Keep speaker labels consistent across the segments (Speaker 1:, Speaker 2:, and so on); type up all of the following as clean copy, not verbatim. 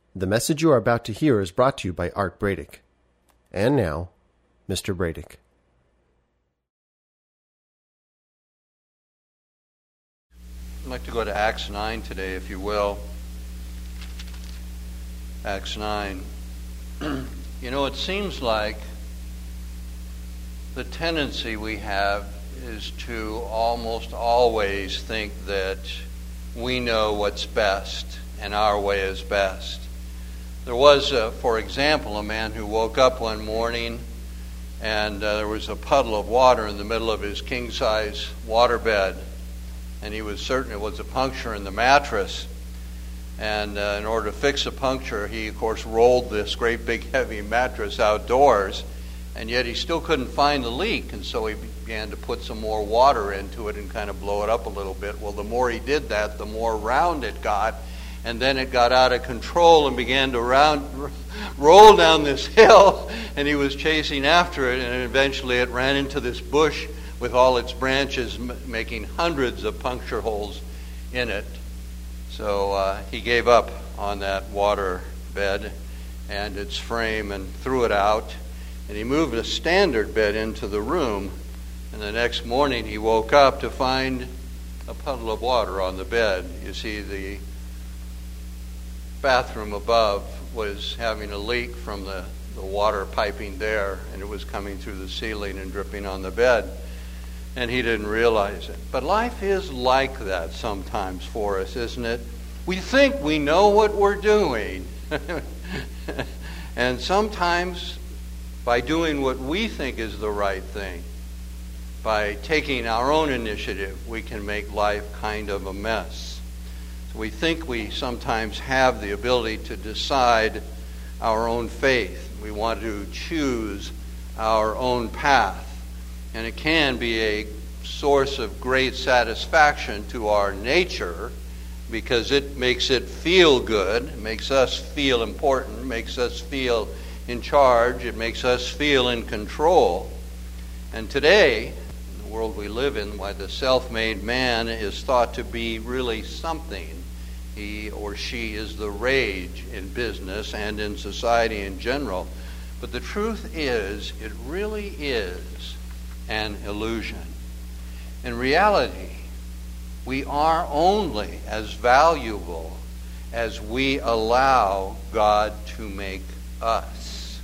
Speaker 1: The message you are about to hear is brought to you by Art Bradick. And now, Mr. Bradick.
Speaker 2: I'd like to go to Acts 9 today, if you will. Acts 9. You know, it seems like the tendency we have is to almost always think that we know what's best and our way is best. There was, for example, a man who woke up one morning and there was a puddle of water in the middle of his king-size waterbed, and he was certain it was a puncture in the mattress. And in order to fix a puncture, he, of course, rolled this great big heavy mattress outdoors, and yet he still couldn't find the leak, and so he began to put some more water into it and kind of blow it up a little bit. Well, the more he did that, the more round it got, and then it got out of control and began to roll down this hill, and he was chasing after it, and eventually it ran into this bush with all its branches making hundreds of puncture holes in it. So he gave up on that water bed and its frame and threw it out, and he moved a standard bed into the room, and the next morning he woke up to find a puddle of water on the bed. You see, the bathroom above was having a leak from the water piping there, and it was coming through the ceiling and dripping on the bed, and he didn't realize it. But life is like that sometimes for us, isn't it? We think we know what we're doing, and sometimes by doing what we think is the right thing, by taking our own initiative, we can make life kind of a mess. So we think we sometimes have the ability to decide our own faith. We want to choose our own path. And it can be a source of great satisfaction to our nature because it makes it feel good, it makes us feel important, it makes us feel in charge, it makes us feel in control. And today, in the world we live in, why the self-made man is thought to be really something. He or she is the rage in business and in society in general. But the truth is, it really is an illusion. In reality, we are only as valuable as we allow God to make us.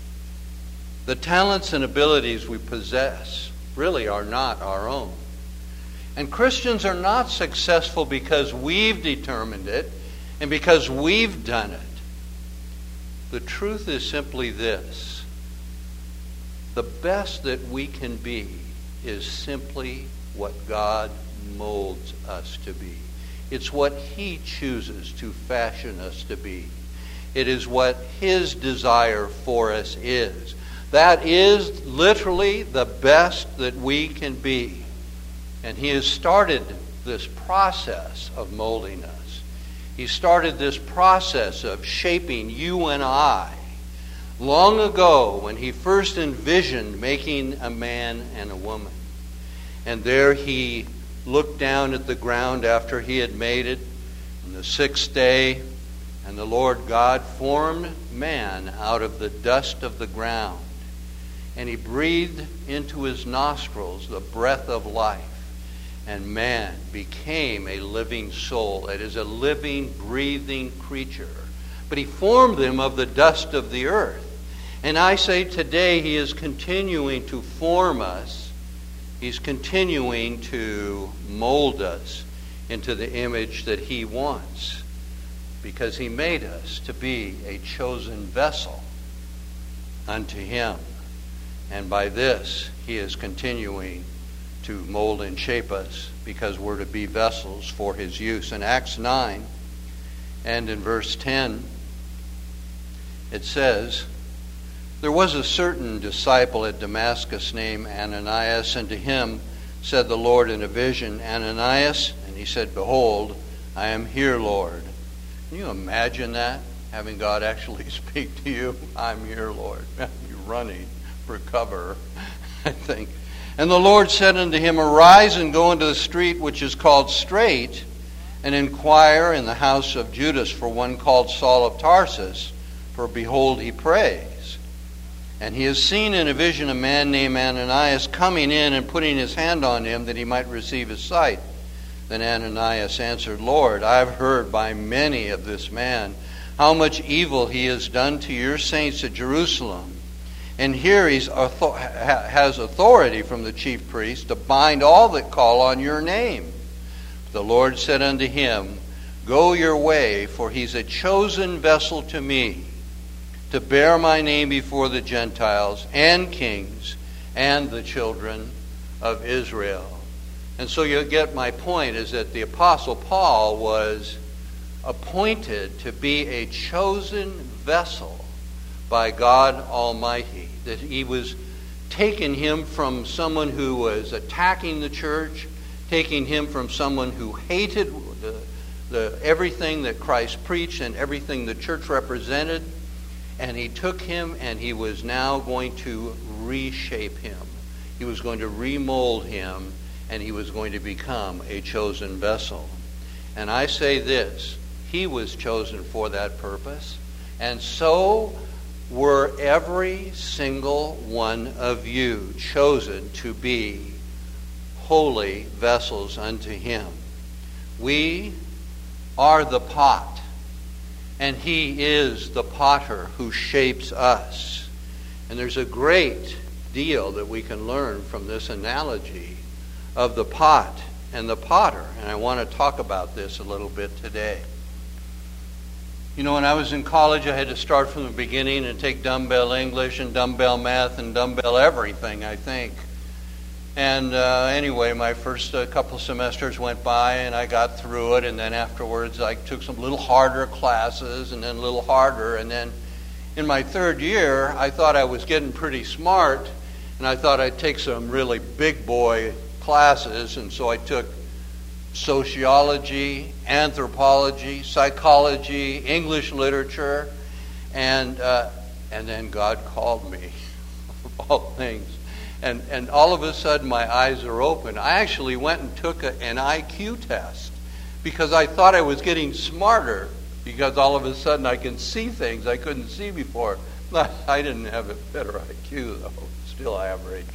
Speaker 2: The talents and abilities we possess really are not our own. And Christians are not successful because we've determined it and because we've done it. The truth is simply this: the best that we can be is simply what God molds us to be. It's what He chooses to fashion us to be. It is what His desire for us is. That is literally the best that we can be. And He has started this process of molding us. He started this process of shaping you and I long ago when He first envisioned making a man and a woman. And there He looked down at the ground after He had made it on the sixth day, and the Lord God formed man out of the dust of the ground. And He breathed into his nostrils the breath of life. And man became a living soul. It is a living, breathing creature. But He formed them of the dust of the earth. And I say today He is continuing to form us. He's continuing to mold us into the image that He wants. Because He made us to be a chosen vessel unto Him. And by this, He is continuing to mold and shape us because we're to be vessels for His use. In Acts 9 and in verse 10, it says, "There was a certain disciple at Damascus named Ananias, and to him said the Lord in a vision, 'Ananias,' and he said, 'Behold, I am here, Lord.'" Can you imagine that? Having God actually speak to you? "I'm here, Lord." You're running for cover, I think. "And the Lord said unto him, Arise and go into the street which is called Straight, and inquire in the house of Judas for one called Saul of Tarsus, for behold, he prays. And he has seen in a vision a man named Ananias coming in and putting his hand on him that he might receive his sight. Then Ananias answered, Lord, I have heard by many of this man how much evil he has done to your saints at Jerusalem. And here he has authority from the chief priest to bind all that call on your name. The Lord said unto him, Go your way, for he's a chosen vessel to me, to bear my name before the Gentiles and kings and the children of Israel. And so you get my point, is that the Apostle Paul was appointed to be a chosen vessel by God Almighty. That he was taking him from someone who was attacking the church, taking him from someone who hated everything that Christ preached and everything the church represented, and he took him and he was now going to reshape him. He was going to remold him, and he was going to become a chosen vessel. And I say this, he was chosen for that purpose, and so were every single one of you chosen to be holy vessels unto him. We are the pot, and he is the potter who shapes us. And there's a great deal that we can learn from this analogy of the pot and the potter. And I want to talk about this a little bit today. You know, when I was in college, I had to start from the beginning and take dumbbell English and dumbbell math and dumbbell everything, I think. And anyway, my first couple semesters went by and I got through it, and then afterwards I took some little harder classes and then a little harder, and then in my third year I thought I was getting pretty smart, and I thought I'd take some really big boy classes, and so I took sociology, anthropology, psychology, English literature, and then God called me, of all things. And all of a sudden my eyes are open. I actually went and took an IQ test because I thought I was getting smarter, because all of a sudden I can see things I couldn't see before. I didn't have a better IQ, though, still average.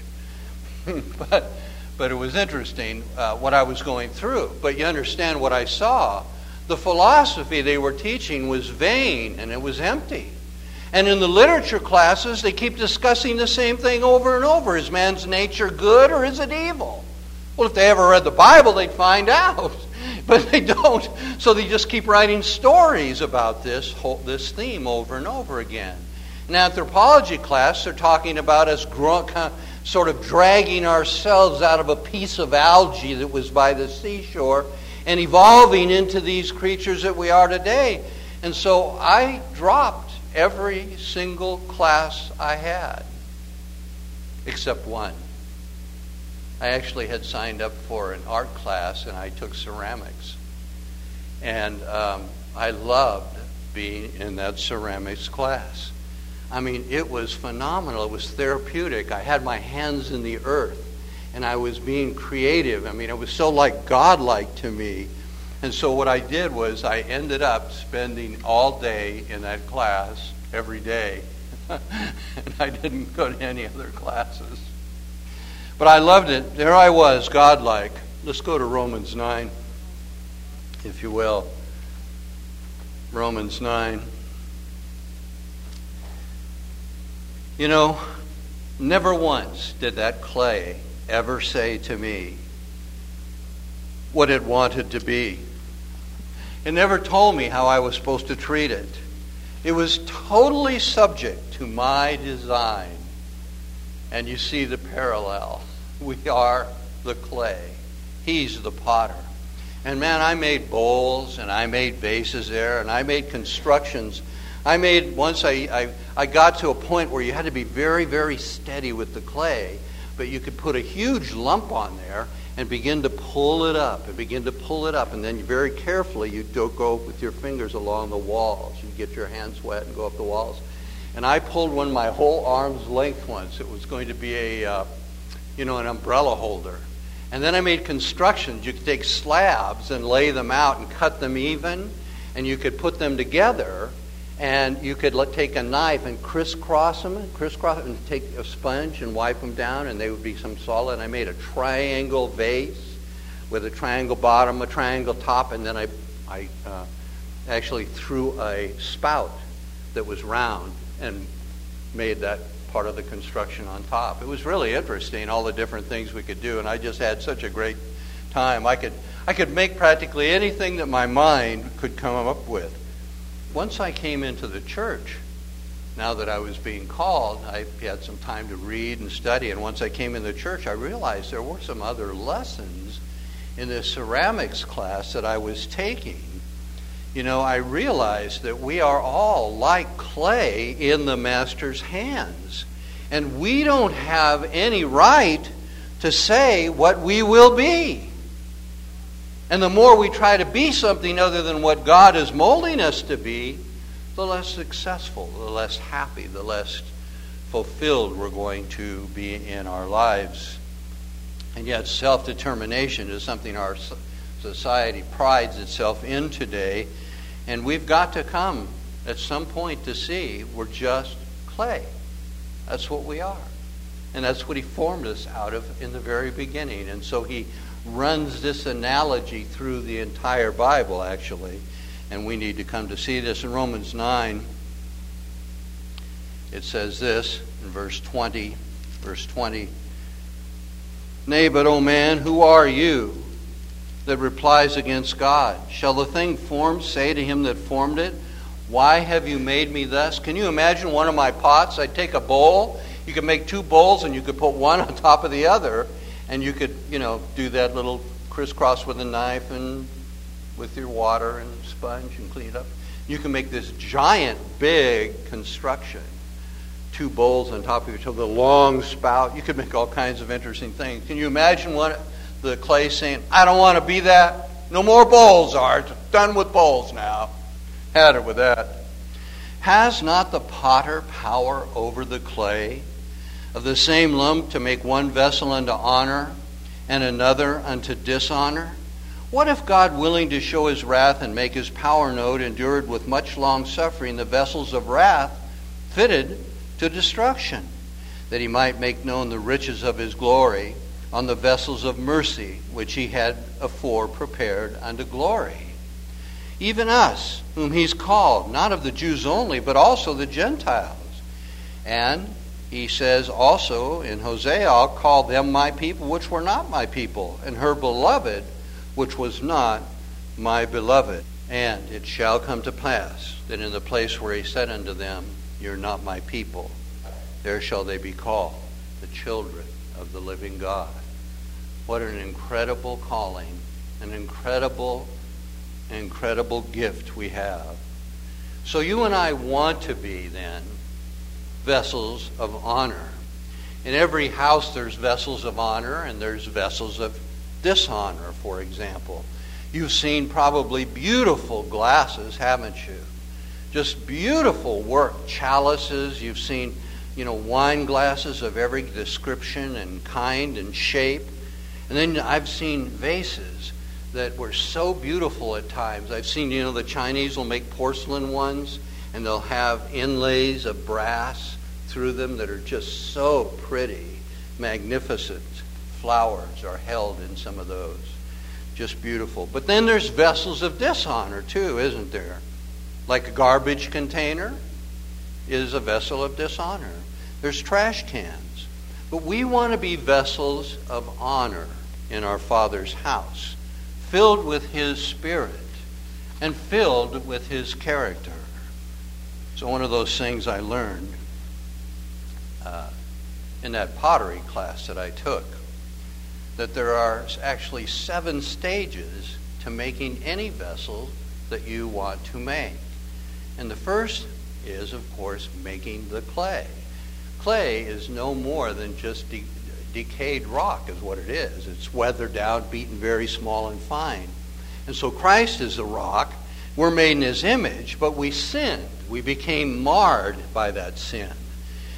Speaker 2: But it was interesting what I was going through. But you understand what I saw. The philosophy they were teaching was vain and it was empty. And in the literature classes, they keep discussing the same thing over and over. Is man's nature good or is it evil? Well, if they ever read the Bible, they'd find out. But they don't. So they just keep writing stories about this theme over and over again. In anthropology class, they're talking about us sort of dragging ourselves out of a piece of algae that was by the seashore and evolving into these creatures that we are today. And so I dropped every single class I had, except one. I actually had signed up for an art class, and I took ceramics. And I loved being in that ceramics class. I mean, it was phenomenal. It was therapeutic. I had my hands in the earth, and I was being creative. I mean, it was so like godlike to me. And so what I did was I ended up spending all day in that class every day. And I didn't go to any other classes. But I loved it. There I was, godlike. Let's go to Romans 9, if you will. Romans 9. You know, never once did that clay ever say to me what it wanted to be. It never told me how I was supposed to treat it. It was totally subject to my design. And you see the parallel. We are the clay. He's the potter. And man, I made bowls and I made vases there and I made constructions. Once I got to a point where you had to be very, very steady with the clay, but you could put a huge lump on there and begin to pull it up and then very carefully you'd go with your fingers along the walls. You'd get your hands wet and go up the walls. And I pulled one my whole arm's length once. It was going to be an umbrella holder. And then I made constructions. You could take slabs and lay them out and cut them even, and you could put them together, and you could take a knife and crisscross them, and take a sponge and wipe them down, and they would be some solid. And I made a triangle vase with a triangle bottom, a triangle top, and then I actually threw a spout that was round and made that part of the construction on top. It was really interesting, all the different things we could do, and I just had such a great time. I could make practically anything that my mind could come up with. Once I came into the church, now that I was being called, I had some time to read and study, and once I came in the church, I realized there were some other lessons in this ceramics class that I was taking. You know, I realized that we are all like clay in the master's hands. And we don't have any right to say what we will be. And the more we try to be something other than what God is molding us to be, the less successful, the less happy, the less fulfilled we're going to be in our lives. And yet self-determination is something our society prides itself in today. And we've got to come at some point to see we're just clay. That's what we are. And that's what he formed us out of in the very beginning. And so he runs this analogy through the entire Bible, actually. And we need to come to see this. In Romans 9, it says this in verse 20. Nay, but, O man, who are you that replies against God? Shall the thing formed say to him that formed it, why have you made me thus? Can you imagine one of my pots? I'd take a bowl. You could make two bowls, and you could put one on top of the other, and you could, do that little crisscross with a knife and with your water and sponge and clean it up. You can make this giant, big construction. Two bowls on top of each other, the long spout. You could make all kinds of interesting things. Can you imagine the clay saying, I don't want to be that. No more bowls, Art. Done with bowls now. Had it with that. Has not the potter power over the clay, of the same lump to make one vessel unto honor and another unto dishonor? What if God, willing to show his wrath and make his power known, endured with much long suffering the vessels of wrath fitted to destruction, that he might make known the riches of his glory on the vessels of mercy, which he had afore prepared unto glory? Even us, whom he's called, not of the Jews only, but also the Gentiles. And he says also in Hosea, I'll call them my people, which were not my people, and her beloved, which was not my beloved. And it shall come to pass that in the place where he said unto them, you're not my people, there shall they be called the children of the living God. What an incredible calling, an incredible gift we have. So you and I want to be then vessels of honor. In every house there's vessels of honor and there's vessels of dishonor, for example. You've seen probably beautiful glasses, haven't you? Just beautiful work. Chalices, you've seen, wine glasses of every description and kind and shape. And then I've seen vases that were so beautiful at times. I've seen, the Chinese will make porcelain ones, and they'll have inlays of brass through them that are just so pretty. Magnificent flowers are held in some of those. Just beautiful. But then there's vessels of dishonor too, isn't there? Like a garbage container is a vessel of dishonor. There's trash cans. But we want to be vessels of honor in our Father's house, filled with his Spirit and filled with his character. So one of those things I learned in that pottery class that I took, that there are actually 7 stages to making any vessel that you want to make. And the first is, of course, making the clay. Clay is no more than just decayed rock is what it is. It's weathered down, beaten very small and fine. And so Christ is the rock. We're made in his image, but we sinned. We became marred by that sin.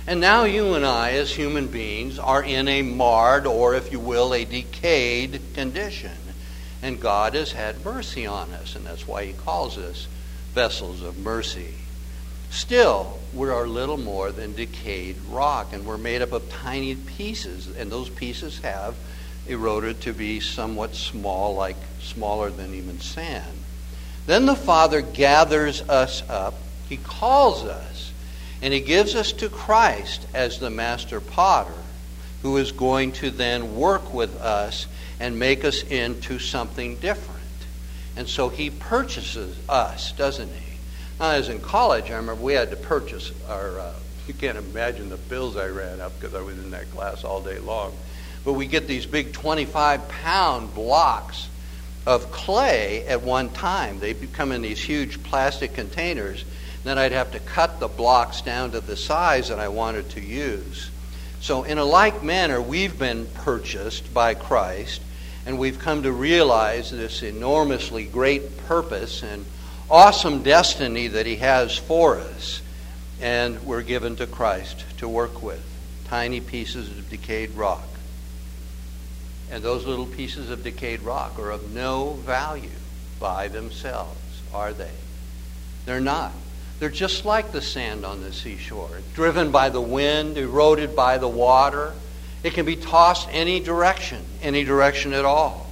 Speaker 2: And now you and I, as human beings, are in a marred, or if you will, a decayed condition. And God has had mercy on us, and that's why he calls us vessels of mercy. Still, we are little more than decayed rock, and we're made up of tiny pieces, and those pieces have eroded to be somewhat small, like smaller than even sand. Then the Father gathers us up, he calls us, and he gives us to Christ as the master potter, who is going to then work with us and make us into something different. And so he purchases us, doesn't he? Now, as in college, I remember we had to purchase our, you can't imagine the bills I ran up because I was in that class all day long. But we get these big 25-pound blocks of clay at one time. They come in these huge plastic containers. Then I'd have to cut the blocks down to the size that I wanted to use. So in a like manner, we've been purchased by Christ, and we've come to realize this enormously great purpose and awesome destiny that he has for us. And we're given to Christ to work with. Tiny pieces of decayed rock. And those little pieces of decayed rock are of no value by themselves, are they? They're not. They're just like the sand on the seashore, driven by the wind, eroded by the water. It can be tossed any direction at all.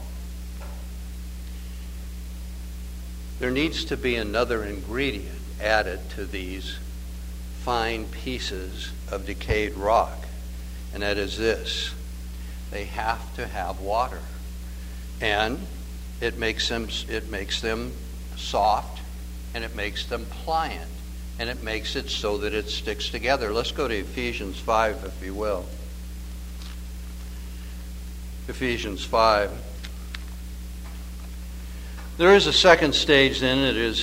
Speaker 2: There needs to be another ingredient added to these fine pieces of decayed rock, and that is this. They have to have water, and it makes them soft, and it makes them pliant, and it makes it so that it sticks together. Let's go to Ephesians 5, if you will. Ephesians 5. There is a second stage then that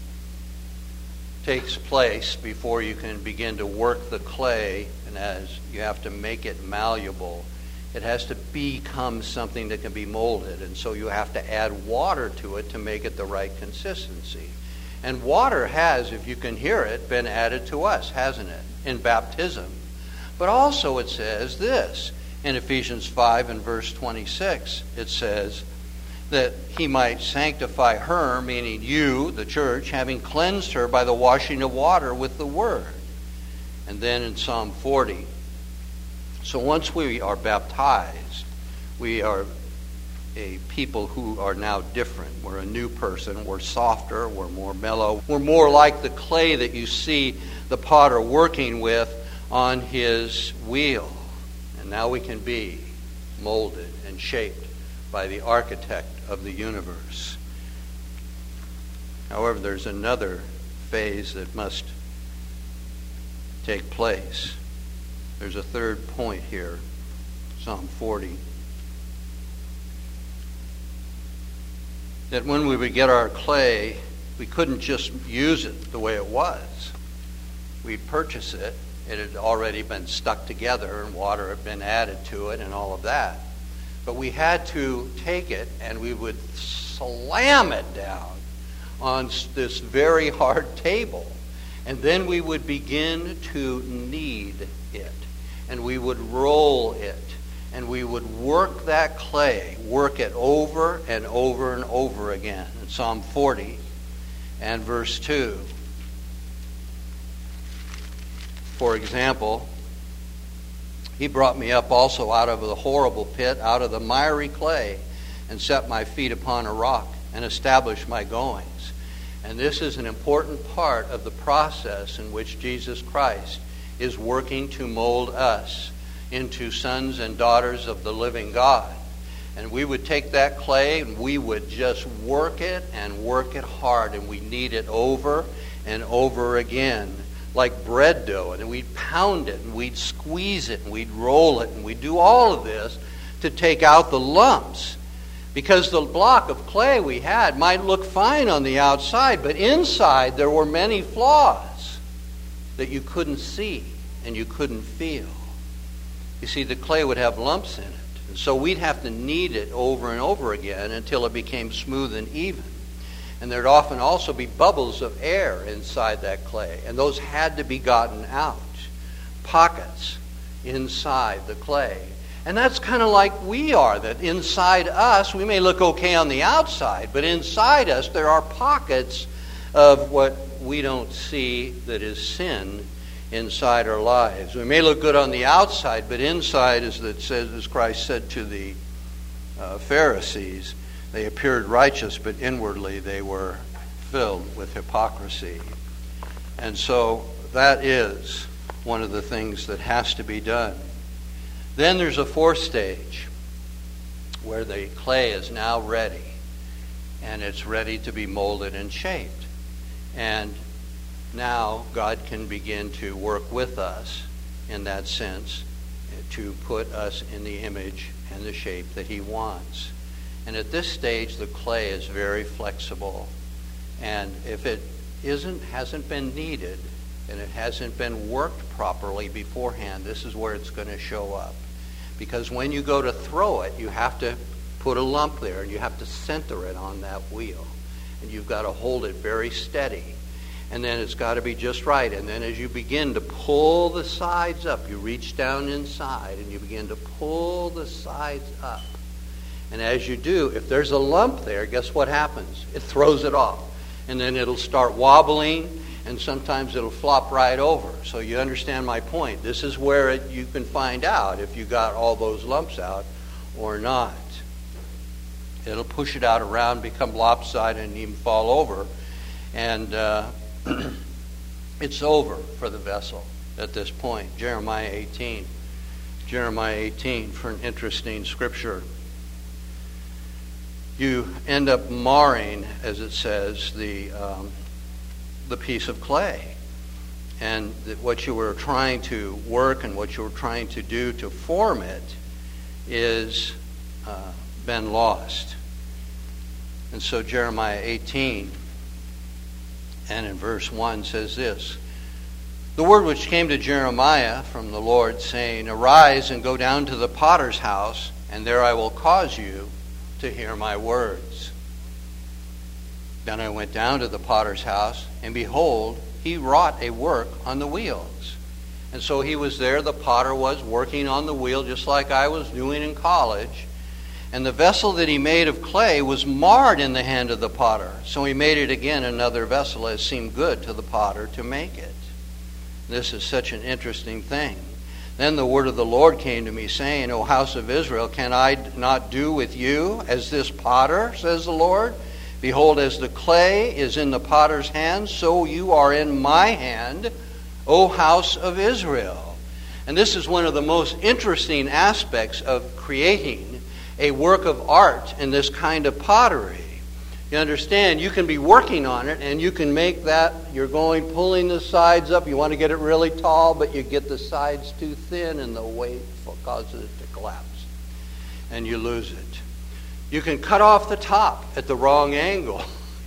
Speaker 2: takes place before you can begin to work the clay, and as you have to make it malleable. It has to become something that can be molded, and so you have to add water to it to make it the right consistency. And water has, if you can hear it, been added to us, hasn't it, in baptism. But also it says this, in Ephesians 5 and verse 26, it says that he might sanctify her, meaning you, the church, having cleansed her by the washing of water with the word. And then in Psalm 40, so once we are baptized, we are a people who are now different. We're a new person. We're softer. We're more mellow. We're more like the clay that you see the potter working with on his wheel. And now we can be molded and shaped by the architect of the universe. However, there's another phase that must take place. There's a third point here, Psalm 40. That when we would get our clay, we couldn't just use it the way it was. We'd purchase it. It had already been stuck together and water had been added to it and all of that. But we had to take it and we would slam it down on this very hard table. And then we would begin to knead it. And we would roll it. And we would work that clay, work it over and over and over again. In Psalm 40 and verse 2. For example, he brought me up also out of the horrible pit, out of the miry clay, and set my feet upon a rock, and established my goings. And this is an important part of the process in which Jesus Christ is working to mold us into sons and daughters of the living God. And we would take that clay and we would just work it hard, and we knead it over and over again like bread dough. And we'd pound it and we'd squeeze it and we'd roll it, and we'd do all of this to take out the lumps. Because the block of clay we had might look fine on the outside, but inside there were many flaws that you couldn't see and you couldn't feel. You see, the clay would have lumps in it. And so we'd have to knead it over and over again until it became smooth and even. And there'd often also be bubbles of air inside that clay, and those had to be gotten out. pockets inside the clay. And that's kind of like we are, that inside us, we may look okay on the outside, but inside us there are pockets of what we don't see that is sin inside our lives. We may look good on the outside, but inside, as Christ said to the Pharisees, they appeared righteous, but inwardly they were filled with hypocrisy. And so that is one of the things that has to be done. Then there's a fourth stage where the clay is now ready, and it's ready to be molded and shaped. And now God can begin to work with us in that sense to put us in the image and the shape that He wants. And at this stage, the clay is very flexible. And if it hasn't been kneaded and it hasn't been worked properly beforehand, this is where it's going to show up. Because when you go to throw it, you have to put a lump there and you have to center it on that wheel. And you've got to hold it very steady. And then it's got to be just right. And then as you begin to pull the sides up, you reach down inside and you begin to pull the sides up. And as you do, if there's a lump there, guess what happens? It throws it off. And then it'll start wobbling, and sometimes it'll flop right over. So you understand my point. This is where you can find out if you got all those lumps out or not. It'll push it out around, become lopsided, and even fall over. And it's over for the vessel at this point. Jeremiah 18, for an interesting scripture. You end up marring, as it says, the piece of clay. And what you were trying to work and what you were trying to do to form it is been lost. And so Jeremiah 18 and in verse 1 says this: "The word which came to Jeremiah from the Lord, saying, Arise and go down to the potter's house, and there I will cause you to hear my words. Then I went down to the potter's house, and behold, he wrought a work on the wheels." And so he was there, the potter was, working on the wheel, just like I was doing in college. And the vessel that he made of clay was marred in the hand of the potter. So he made it again another vessel, as seemed good to the potter to make it. This is such an interesting thing. Then the word of the Lord came to me, saying, O house of Israel, can I not do with you as this potter, says the Lord? Behold, as the clay is in the potter's hand, so you are in my hand, O house of Israel. And this is one of the most interesting aspects of creating a work of art in this kind of pottery. You understand, you can be working on it and you can make that, you're pulling the sides up, you want to get it really tall, but you get the sides too thin and the weight causes it to collapse. And you lose it. You can cut off the top at the wrong angle,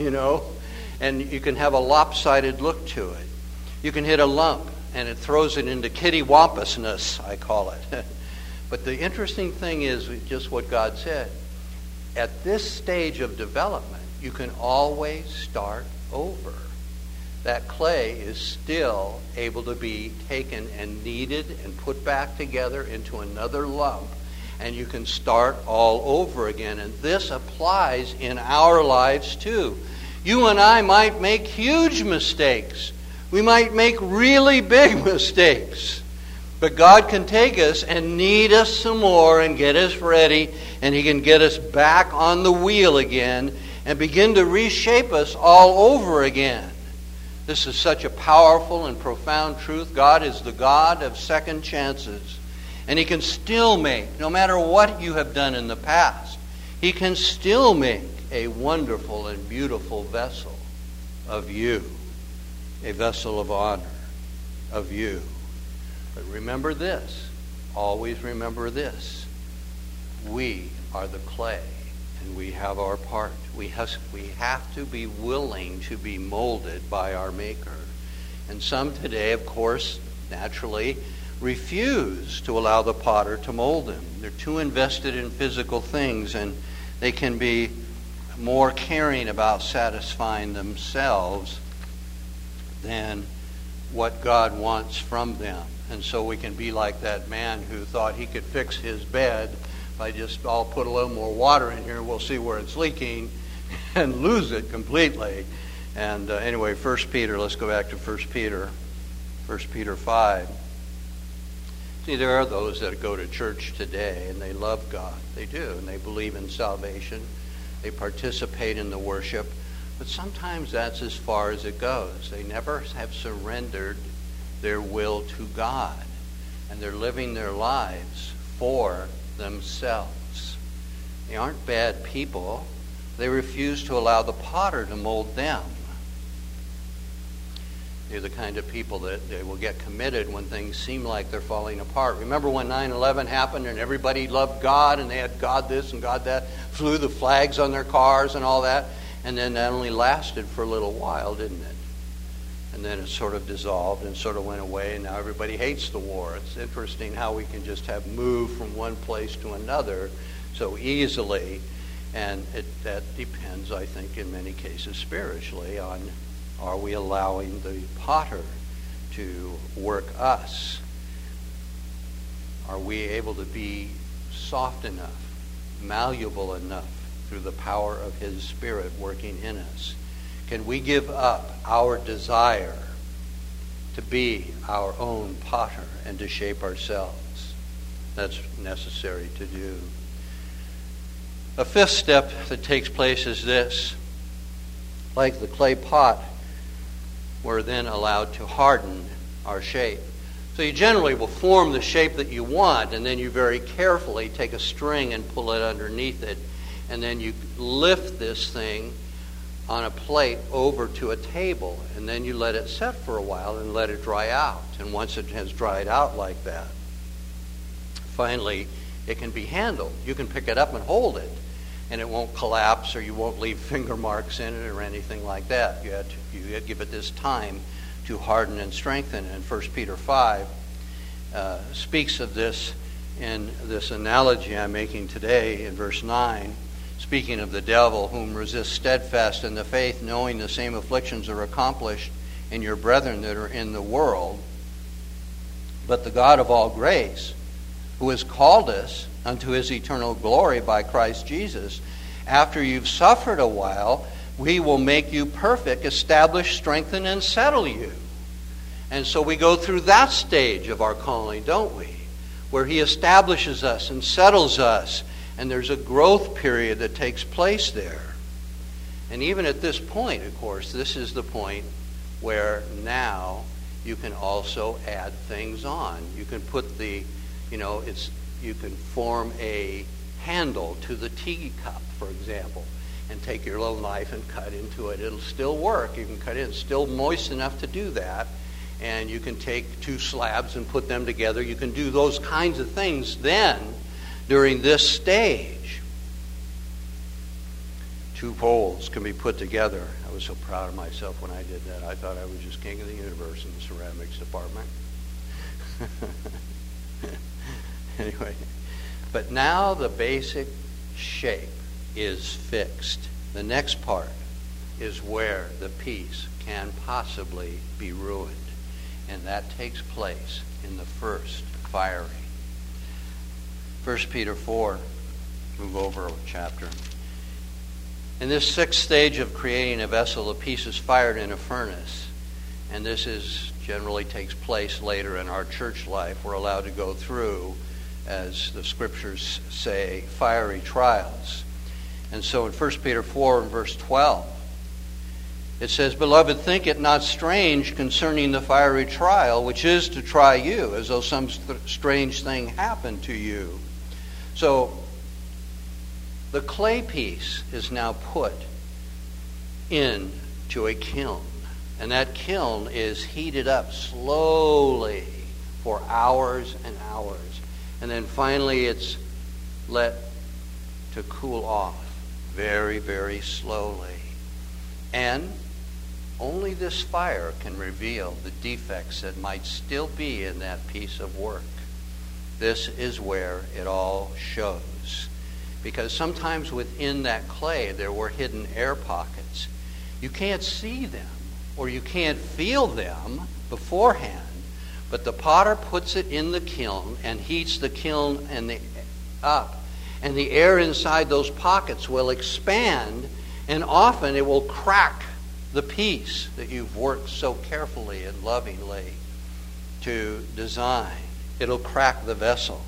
Speaker 2: and you can have a lopsided look to it. You can hit a lump and it throws it into kittywampusness, I call it. But the interesting thing is just what God said. At this stage of development, you can always start over. That clay is still able to be taken and kneaded and put back together into another lump, and you can start all over again. And this applies in our lives too. You and I might make huge mistakes. We might make really big mistakes. But God can take us and knead us some more and get us ready, and He can get us back on the wheel again and begin to reshape us all over again. This is such a powerful and profound truth. God is the God of second chances. And He can still make, no matter what you have done in the past, He can still make a wonderful and beautiful vessel of you, a vessel of honor of you. But remember this, always remember this. We are the clay, and we have our part. We have to be willing to be molded by our Maker. And some today, of course, naturally refuse to allow the potter to mold them. They're too invested in physical things, and they can be more caring about satisfying themselves than what God wants from them. And so we can be like that man who thought he could fix his bed by just, I'll put a little more water in here, we'll see where it's leaking, and lose it completely. And anyway, 1 Peter, let's go back to 1 Peter 5. See, there are those that go to church today and they love God. They do, and they believe in salvation. They participate in the worship. But sometimes that's as far as it goes. They never have surrendered their will to God. And they're living their lives for themselves. They aren't bad people. They refuse to allow the potter to mold them. They're the kind of people that they will get committed when things seem like they're falling apart. Remember when 9/11 happened and everybody loved God and they had God this and God that, flew the flags on their cars and all that? And then that only lasted for a little while, didn't it? And then it sort of dissolved and sort of went away, and now everybody hates the war. It's interesting how we can just have moved from one place to another so easily. And that depends, I think, in many cases spiritually on, are we allowing the potter to work us? Are we able to be soft enough, malleable enough through the power of His Spirit working in us? Can we give up our desire to be our own potter and to shape ourselves? That's necessary to do. A fifth step that takes place is this. Like the clay pot, we're then allowed to harden our shape. So you generally will form the shape that you want, and then you very carefully take a string and pull it underneath it, and then you lift this thing on a plate over to a table, and then you let it set for a while and let it dry out. And once it has dried out like that, finally it can be handled. You can pick it up and hold it, and it won't collapse, or you won't leave finger marks in it or anything like that. You had to give it this time to harden and strengthen. And 1 Peter 5 speaks of this in this analogy I'm making today in verse 9. Speaking of the devil, whom resist steadfast in the faith, knowing the same afflictions are accomplished in your brethren that are in the world. But the God of all grace, who has called us unto His eternal glory by Christ Jesus, after you've suffered a while, we will make you perfect, establish, strengthen, and settle you. And so we go through that stage of our calling, don't we? Where He establishes us and settles us. And there's a growth period that takes place there. And even at this point, of course, this is the point where now you can also add things on. You can put the, you can form a handle to the teacup, for example, and take your little knife and cut into it. It'll still work. You can cut it. It's still moist enough to do that. And you can take two slabs and put them together. You can do those kinds of things then. During this stage, two poles can be put together. I was so proud of myself when I did that. I thought I was just king of the universe in the ceramics department. Anyway, but now the basic shape is fixed. The next part is where the piece can possibly be ruined. And that takes place in the first firing. 1 Peter 4, move over a chapter. In this sixth stage of creating a vessel, a piece is fired in a furnace. And this generally takes place later in our church life. We're allowed to go through, as the scriptures say, fiery trials. And so in 1 Peter 4 and verse 12, it says, Beloved, think it not strange concerning the fiery trial, which is to try you, as though some strange thing happened to you. So the clay piece is now put into a kiln. And that kiln is heated up slowly for hours and hours. And then finally it's let to cool off very, very slowly. And only this fire can reveal the defects that might still be in that piece of work. This is where it all shows. Because sometimes within that clay there were hidden air pockets. You can't see them, or you can't feel them beforehand. But the potter puts it in the kiln and heats the kiln up. And the air inside those pockets will expand, and often it will crack the piece that you've worked so carefully and lovingly to design. It'll crack the vessel.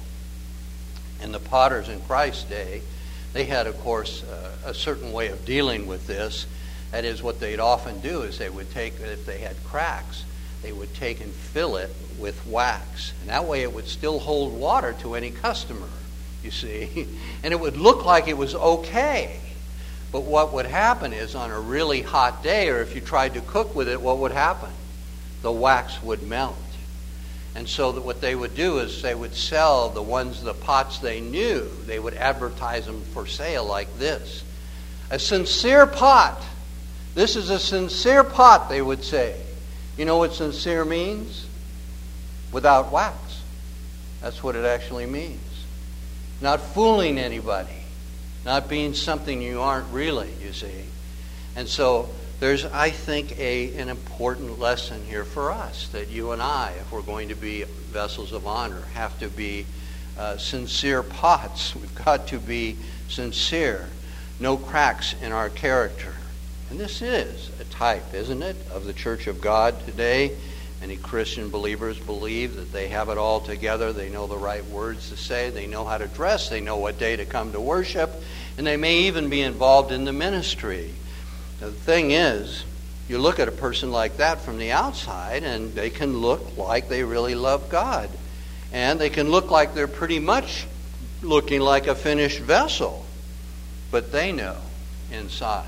Speaker 2: And the potters in Christ's day, they had, of course, a certain way of dealing with this. That is, what they'd often do is they would take, if they had cracks, they would take and fill it with wax. And that way it would still hold water to any customer, you see. And it would look like it was okay. But what would happen is, on a really hot day, or if you tried to cook with it, what would happen? The wax would melt. And so that what they would do is they would sell the pots they knew. They would advertise them for sale like this. A sincere pot. This is a sincere pot, they would say. You know what sincere means? Without wax. That's what it actually means. Not fooling anybody. Not being something you aren't really, you see. And so there's, I think, an important lesson here for us, that you and I, if we're going to be vessels of honor, have to be sincere pots. We've got to be sincere. No cracks in our character. And this is a type, isn't it, of the Church of God today. Many Christian believers believe that they have it all together. They know the right words to say. They know how to dress. They know what day to come to worship. And they may even be involved in the ministry. The thing is, you look at a person like that from the outside, and they can look like they really love God. And they can look like they're pretty much looking like a finished vessel. But they know inside,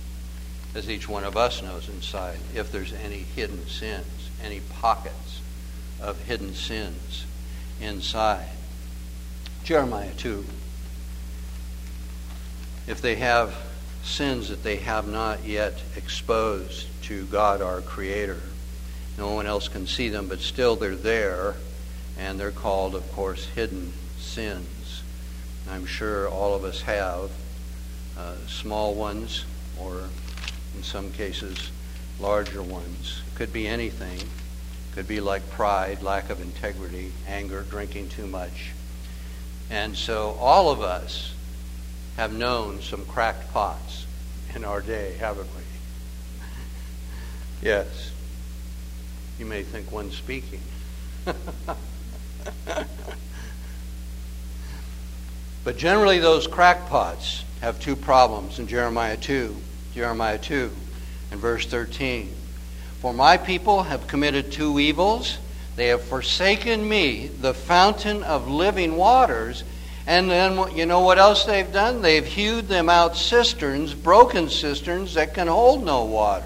Speaker 2: as each one of us knows inside, if there's any hidden sins, any pockets of hidden sins inside. Jeremiah 2. If they have sins that they have not yet exposed to God our Creator, no one else can see them, but still they're there, and they're called, of course, hidden sins. I'm sure all of us have small ones, or in some cases larger ones. It could be anything. It could be like pride, lack of integrity, anger, drinking too much. And so all of us have known some cracked pots in our day, haven't we? Yes. You may think one's speaking. But generally those cracked pots have two problems in Jeremiah 2. Jeremiah 2 and verse 13. For my people have committed two evils. They have forsaken me, the fountain of living waters. And then you know what else they've done? They've hewed them out cisterns, broken cisterns that can hold no water.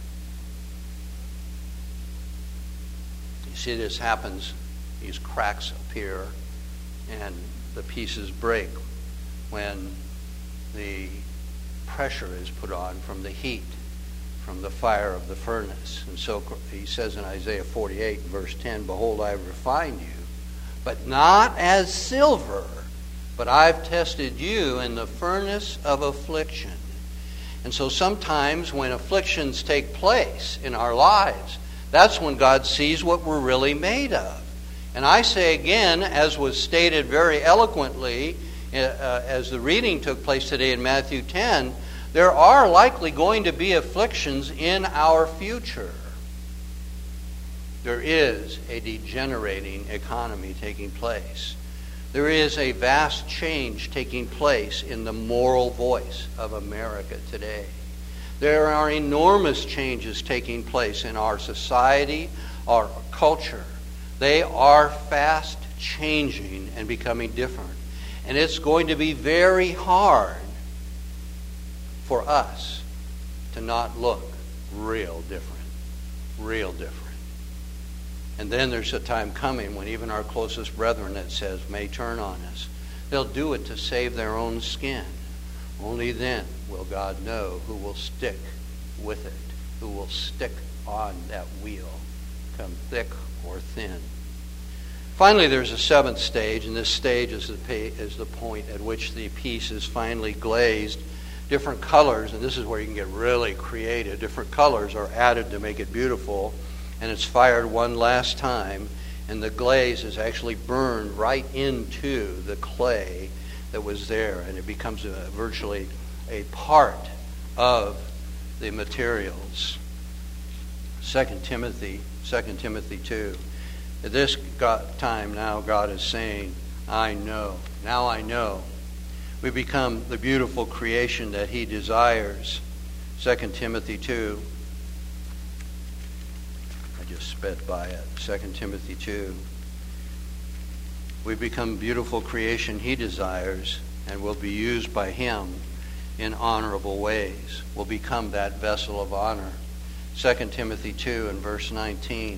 Speaker 2: You see, this happens. These cracks appear and the pieces break when the pressure is put on from the heat, from the fire of the furnace. And so he says in Isaiah 48, verse 10, Behold, I have refined you, but not as silver, but I've tested you in the furnace of affliction. And so sometimes when afflictions take place in our lives, that's when God sees what we're really made of. And I say again, as was stated very eloquently as the reading took place today in Matthew 10, there are likely going to be afflictions in our future. There is a degenerating economy taking place. There is a vast change taking place in the moral voice of America today. There are enormous changes taking place in our society, our culture. They are fast changing and becoming different. And it's going to be very hard for us to not look real different. Real different. And then there's a time coming when even our closest brethren, it says, may turn on us. They'll do it to save their own skin. Only then will God know who will stick with it, who will stick on that wheel, come thick or thin. Finally, there's a seventh stage, and this stage is the point at which the piece is finally glazed. different colors, and this is where you can get really creative. Different colors are added to make it beautiful, and it's fired one last time, and the glaze is actually burned right into the clay that was there, and it becomes virtually a part of the materials. 2 Timothy 2. At this time now God is saying, I know. Now I know. We become the beautiful creation that he desires. 2 Timothy 2. I just sped by it. 2 Timothy 2. We become beautiful creation he desires and will be used by him in honorable ways. We'll become that vessel of honor. 2 Timothy 2 and verse 19.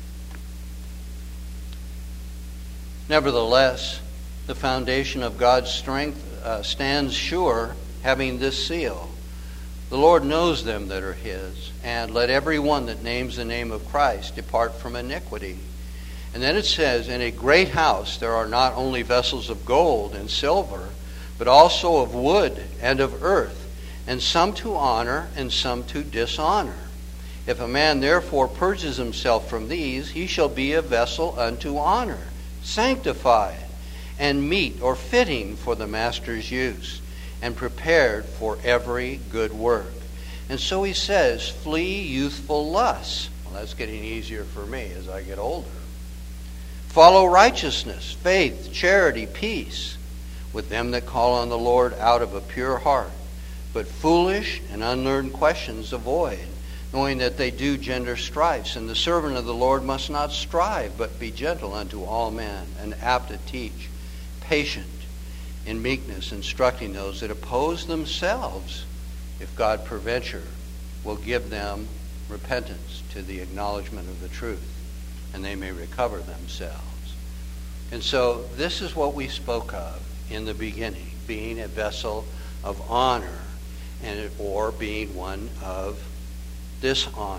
Speaker 2: Nevertheless, the foundation of God's strength stands sure, having this seal. The Lord knows them that are his, and let every one that names the name of Christ depart from iniquity. And then it says, in a great house there are not only vessels of gold and silver, but also of wood and of earth, and some to honor and some to dishonor. If a man therefore purges himself from these, he shall be a vessel unto honor, sanctified, and meet or fitting for the master's use, and prepared for every good work. And so he says, flee youthful lusts. Well, that's getting easier for me as I get older. Follow righteousness, faith, charity, peace, with them that call on the Lord out of a pure heart. But foolish and unlearned questions avoid, knowing that they do gender strifes. And the servant of the Lord must not strive, but be gentle unto all men, and apt to teach, patient in meekness, instructing those that oppose themselves, if God peradventure will give them repentance to the acknowledgement of the truth, and they may recover themselves. And so this is what we spoke of in the beginning, being a vessel of honor, or being one of dishonor.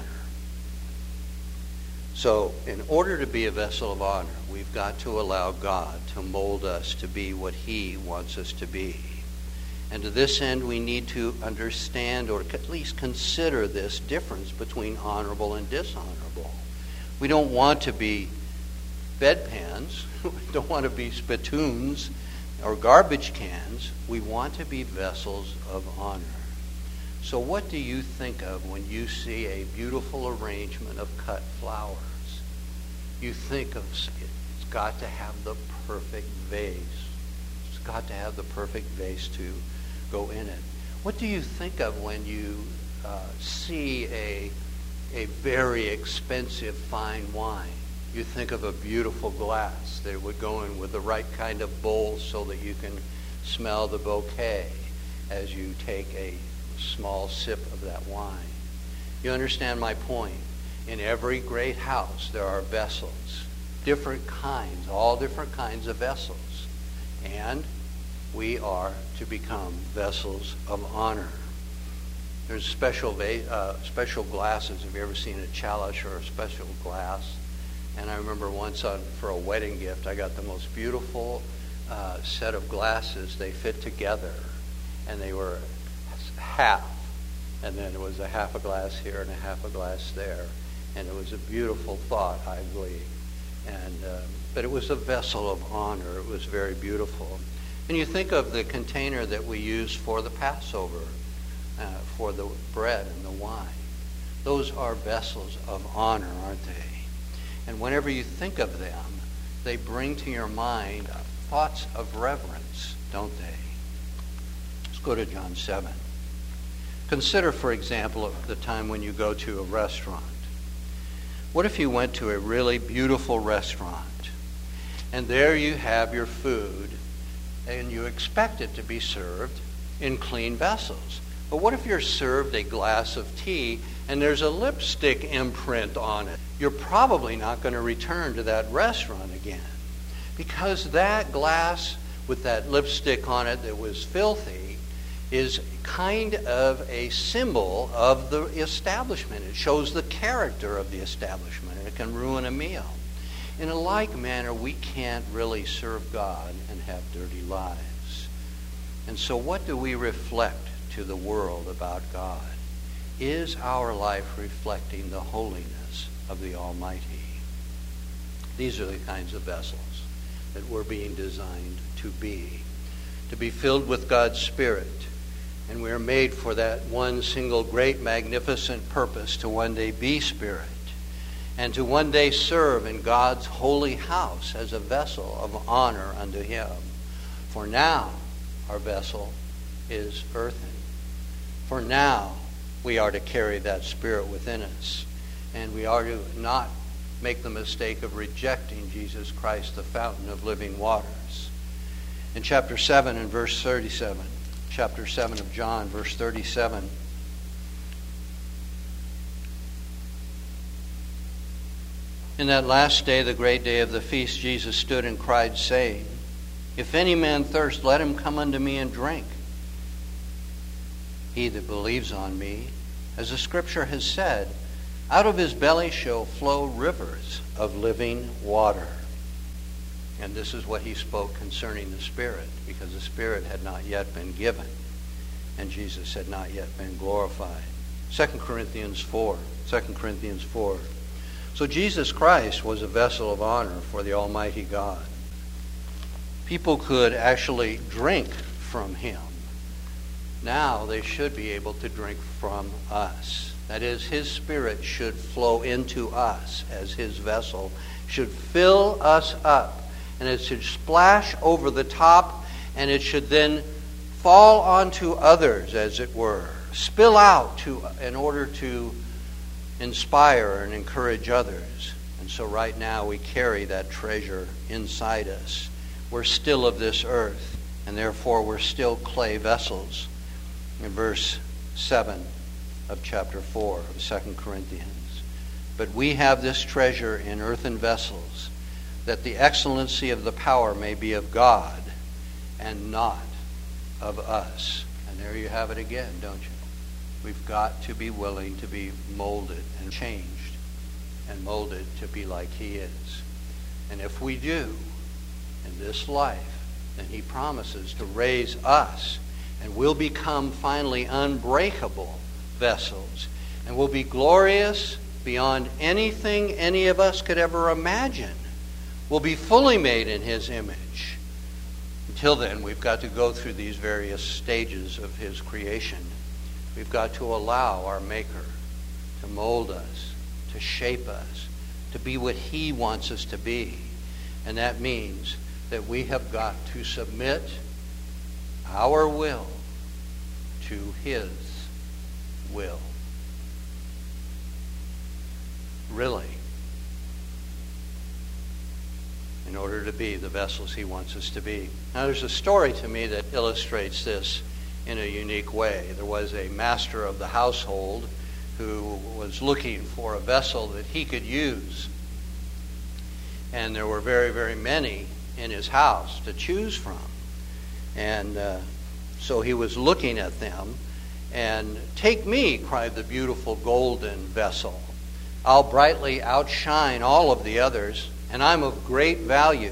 Speaker 2: So in order to be a vessel of honor, we've got to allow God to mold us to be what he wants us to be. And to this end, we need to understand, or at least consider, this difference between honorable and dishonorable. We don't want to be bedpans. We don't want to be spittoons or garbage cans. We want to be vessels of honor. So what do you think of when you see a beautiful arrangement of cut flowers? You think of, it's got to have the perfect vase. It's got to have the perfect vase to go in it. What do you think of when you see a very expensive fine wine? You think of a beautiful glass that would go in with the right kind of bowl so that you can smell the bouquet as you take a small sip of that wine. You understand my point? In every great house there are vessels, different kinds, all different kinds of vessels. And we are to become vessels of honor. There's special glasses. Have you ever seen a chalice or a special glass? And I remember once for a wedding gift, I got the most beautiful set of glasses. They fit together, and they were half. And then it was a half a glass here and a half a glass there. And it was a beautiful thought, I believe. And but it was a vessel of honor. It was very beautiful. And you think of the container that we use for the Passover, for the bread and the wine. Those are vessels of honor, aren't they? And whenever you think of them, they bring to your mind thoughts of reverence, don't they? Let's go to John 7. Consider, for example, the time when you go to a restaurant. What if you went to a really beautiful restaurant, and there you have your food, and you expect it to be served in clean vessels? But what if you're served a glass of tea and there's a lipstick imprint on it? You're probably not going to return to that restaurant again, because that glass with that lipstick on it that was filthy is kind of a symbol of the establishment. It shows the character of the establishment, and it can ruin a meal. In a like manner, we can't really serve God and have dirty lives. And so what do we reflect to the world about God? Is our life reflecting the holiness of the Almighty? These are the kinds of vessels that we're being designed to be filled with God's Spirit. And we are made for that one single great magnificent purpose, to one day be Spirit, and to one day serve in God's holy house as a vessel of honor unto Him. For now, our vessel is earthen. For now, we are to carry that Spirit within us. And we are to not make the mistake of rejecting Jesus Christ, the fountain of living waters. In chapter 7 and verse 37, chapter 7 of John, verse 37, in that last day, the great day of the feast, Jesus stood and cried, saying, If any man thirst, let him come unto me and drink. He that believes on me, as the Scripture has said, out of his belly shall flow rivers of living water. And this is what he spoke concerning the Spirit, because the Spirit had not yet been given, and Jesus had not yet been glorified. 2 Corinthians 4. So Jesus Christ was a vessel of honor for the Almighty God. People could actually drink from Him. Now they should be able to drink from us. That is, His Spirit should flow into us as His vessel, should fill us up, and it should splash over the top, and it should then fall onto others, as it were, spill out in order to inspire and encourage others. And so right now we carry that treasure inside us. We're still of this earth, and therefore we're still clay vessels. In verse 7 of chapter 4 of 2 Corinthians. But we have this treasure in earthen vessels, that the excellency of the power may be of God and not of us. And there you have it again, don't you? We've got to be willing to be molded and changed and molded to be like He is. And if we do in this life, then He promises to raise us, and we'll become finally unbreakable vessels, and we'll be glorious beyond anything any of us could ever imagine. We'll be fully made in His image. Until then, we've got to go through these various stages of His creation. We've got to allow our Maker to mold us, to shape us, to be what He wants us to be. And that means that we have got to submit our will to His will. Really. In order to be the vessels He wants us to be. Now there's a story to me that illustrates this in a unique way. There was a master of the household who was looking for a vessel that he could use. And there were very, very many in his house to choose from. And so he was looking at them. And "Take me," cried the beautiful golden vessel. "I'll brightly outshine all of the others, and I'm of great value."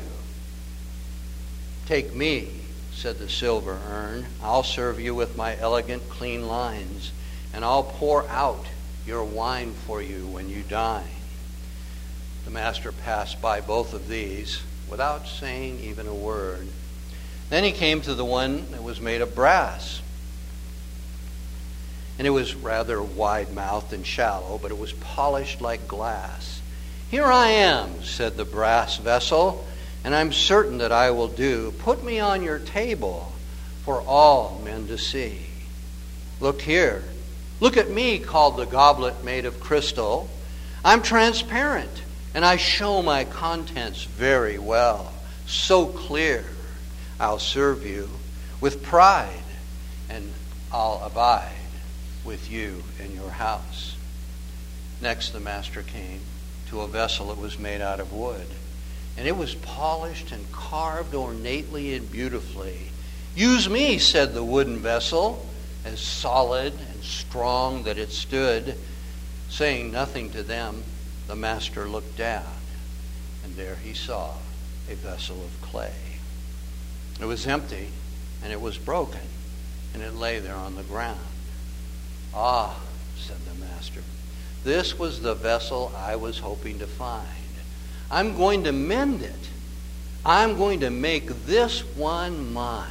Speaker 2: "Take me," said the silver urn. "I'll serve you with my elegant, clean lines, and I'll pour out your wine for you when you dine." The master passed by both of these without saying even a word. Then he came to the one that was made of brass. And it was rather wide-mouthed and shallow, but it was polished like glass. "Here I am," said the brass vessel, "and I'm certain that I will do. Put me on your table for all men to see." "Look here. Look at me," called the goblet made of crystal. "I'm transparent, and I show my contents very well. So clear. I'll serve you with pride, and I'll abide with you in your house." Next the master came to a vessel that was made out of wood, and it was polished and carved ornately and beautifully. "Use me," said the wooden vessel, as solid and strong that it stood. Saying nothing to them, the master looked down, and there he saw a vessel of clay. It was empty, and it was broken, and it lay there on the ground. "Ah," said the master, "this was the vessel I was hoping to find. I'm going to mend it. I'm going to make this one mine.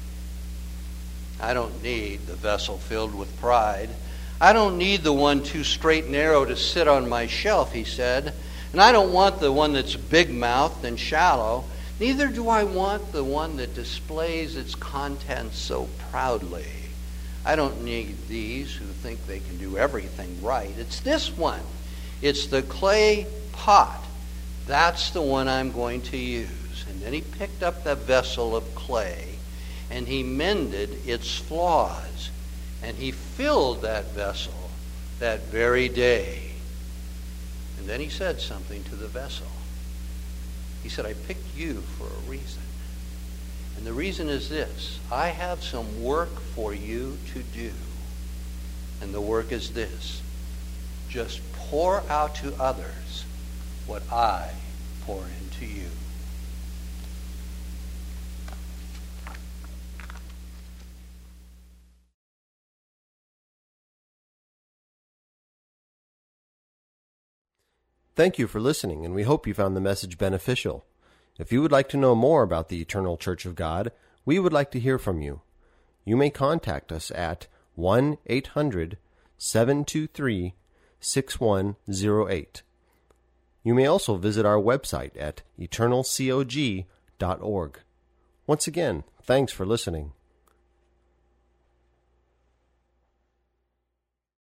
Speaker 2: I don't need the vessel filled with pride. I don't need the one too straight and narrow to sit on my shelf," he said. "And I don't want the one that's big-mouthed and shallow. Neither do I want the one that displays its contents so proudly. I don't need these who think they can do everything right. It's this one. It's the clay pot. That's the one I'm going to use." And then he picked up the vessel of clay, and he mended its flaws. And he filled that vessel that very day. And then he said something to the vessel. He said, "I picked you for a reason. And the reason is this: I have some work for you to do. And the work is this: just pour out to others what I pour into you."
Speaker 1: Thank you for listening, and we hope you found the message beneficial. If you would like to know more about the Eternal Church of God, we would like to hear from you. You may contact us at 1-800-723-6108. You may also visit our website at eternalcog.org. Once again, thanks for listening.